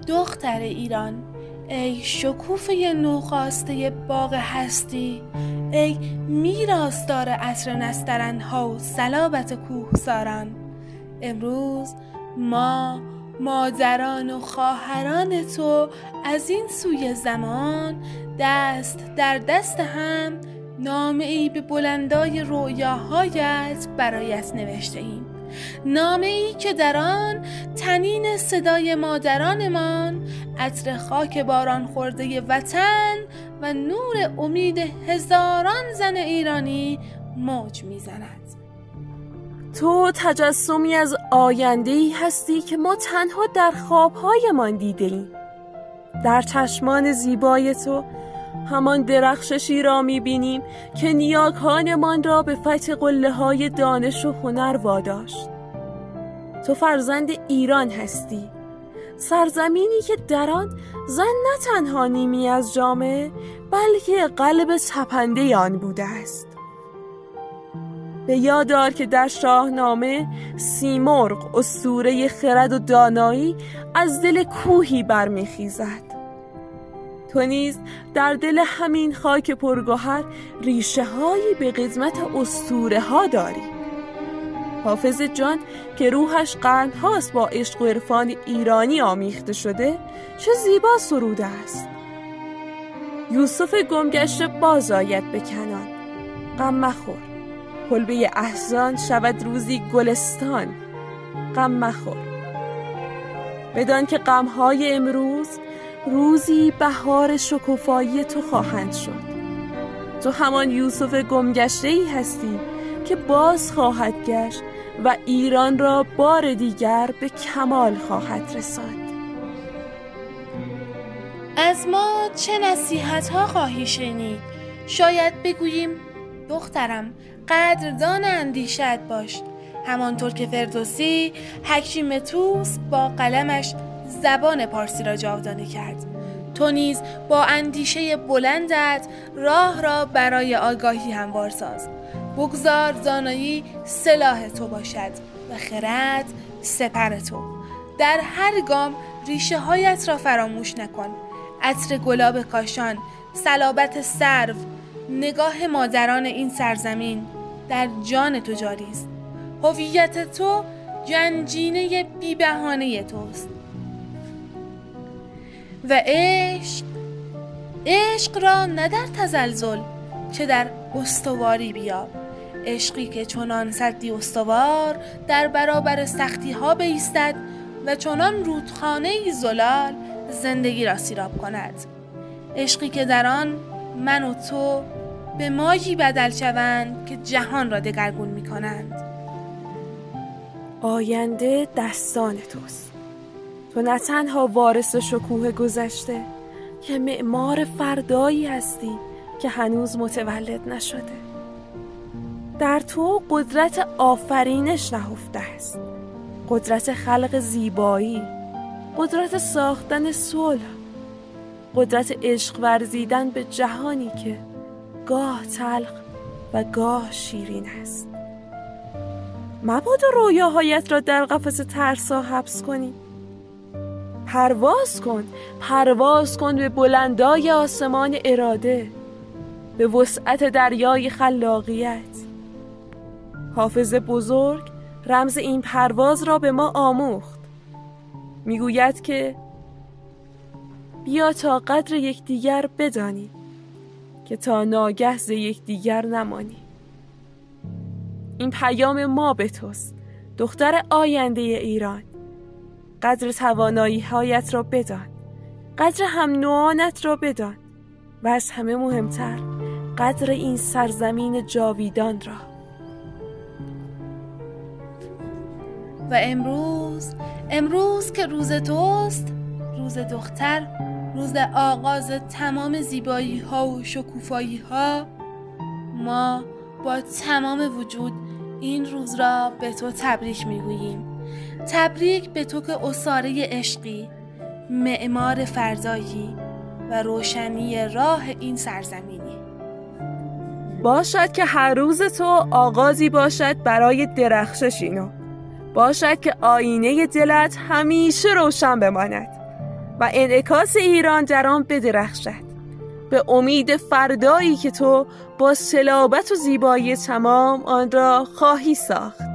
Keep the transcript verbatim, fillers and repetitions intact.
دختر ایران، ای شکوفه نوخاسته باغ هستی، ای میراثدار عصر نسترنها و صلابت کوهساران، امروز ما مادران و خواهران تو از این سوی زمان دست در دست هم نامه ای به بلندای رویاهایت برایت نوشته ایم. نامه ای که در آن تنین صدای مادرانمان، عطر خاک باران خورده وطن و نور امید هزاران زن ایرانی موج میزند. تو تجسمی از آینده‌ای هستی که ما تنها در خوابهایمان دیده‌ایم. در چشمان زیبای تو همان درخششی را می‌بینیم که نیاکانمان را به فتح قله‌های دانش و هنر واداشت. تو فرزند ایران هستی، سرزمینی که در آن زن نه تنها نیمی از جامعه بلکه قلب تپنده آن بوده است. به یاد آر که در شاهنامه سیمرغ اسطوره خرد و دانایی از دل کوهی برمیخیزد. تو نیز در دل همین خاک پرگوهر ریشه هایی به قدمت اسطوره ها داری. حافظ جان که روحش قرن هاست با عشق و عرفان ایرانی آمیخته شده، چه زیبا سروده است. یوسف گمگشته باز آید به کنان، غم مخور، کلبه احزان شود روزی گلستان، غم مخور. بدان که غمهای امروز روزی بهار شکوفایی تو خواهند شد. تو همان یوسف گمگشته‌ای هستی که باز خواهد گشت و ایران را بار دیگر به کمال خواهد رساند. از ما چه نصیحت‌ها خواهی شنید؟ شاید بگوییم دخترم قدردان اندیشت باش، همانطور که فردوسی حکیم طوس با قلمش زبان پارسی را جاودانه کرد. تو نیز با اندیشه بلندت راه را برای آگاهی هموار ساز. بگذار دانایی سلاح تو باشد و خرد سپر تو. در هر گام ریشه هایت را فراموش نکن. عطر گلاب کاشان، صلابت سرو، نگاه مادران این سرزمین در جان تو جاری است. هویت تو گنجینه بی بهانه توست. و عشق عشق را نه در تزلزل چه در استواری بیاب. عشقی که چنان سدی استوار در برابر سختی ها بایستد و چنان رودخانه زلال زندگی را سیراب کند. عشقی که در آن من و تو به ماهی بدل شوند که جهان را دگرگون می کنند. آینده دستان توست. تو نه تنها وارث شکوه گذشته که معمار فردایی هستی که هنوز متولد نشده. در تو قدرت آفرینش نهفته است، قدرت خلق زیبایی، قدرت ساختن صلح، قدرت عشق ورزیدن به جهانی که گاه تلخ و گاه شیرین است. مبادا رویاهایت را در قفس ترسا حبس کنی. پرواز کن، پرواز کن به بلندای آسمان اراده، به وسعت دریای خلاقیت. حافظ بزرگ رمز این پرواز را به ما آموخت. میگوید که بیا تا قدر یکدیگر بدانی که تا ناگه ز یکدیگر نمانی. این پیام ما به توست، دختر آینده ایران. قدر توانایی هایت را بدان، قدر هم نوعانت را بدان و از همه مهمتر قدر این سرزمین جاویدان را. و امروز امروز که روز توست، روز دختر، روز آغاز تمام زیبایی ها و شکوفایی ها، ما با تمام وجود این روز را به تو تبریک میگوییم. تبریک به تو که اساره عشقی، معمار فردایی و روشنی راه این سرزمینی. باشد که هر روز تو آغازی باشد برای درخششی نو. باشد که آینه دلت همیشه روشن بماند و انعکاس ایران در آن بدرخشد، به امید فردایی که تو با صلابت و زیبایی تمام آن را خواهی ساخت.